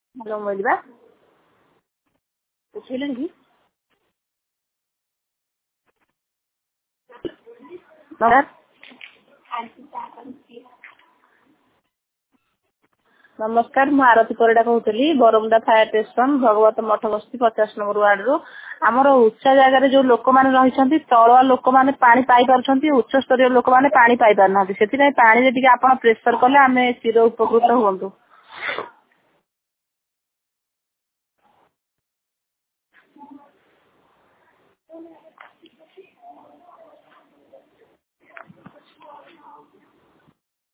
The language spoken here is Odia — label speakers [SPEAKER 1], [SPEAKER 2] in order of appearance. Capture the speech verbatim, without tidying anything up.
[SPEAKER 1] ହ୍ୟାଲୋ ମରିବା ଉଠେଇଲେଣି କି? ନମସ୍କାର ନମସ୍କାର ମୁଁ ଆରତୀ ପରିଡ଼ା କହୁଥିଲି ବରମୁଣ୍ଡା ଫାୟାର ଷ୍ଟେସନ ଭଗବତ ମଠ ବସ୍ତି ପଚାଶ ନମ୍ବର ୱାର୍ଡରୁ। ଆମର ଉଚ୍ଚ ଜାଗାରେ ଯୋଉ ଲୋକମାନେ ରହିଛନ୍ତି ତଳୁଆ ଲୋକମାନେ ପାଣି ପାଇ ପାରୁଛନ୍ତି, ଉଚ୍ଚସ୍ତରୀୟ ଲୋକମାନେ ପାଣି ପାଇ ପାରୁନାହାନ୍ତି। ସେଥିପାଇଁ ପାଣିରେ ଟିକେ ଆପଣ ପ୍ରେସର କଲେ ଆମେ ଚିର ଉପକୃତ ହୁଅନ୍ତୁ।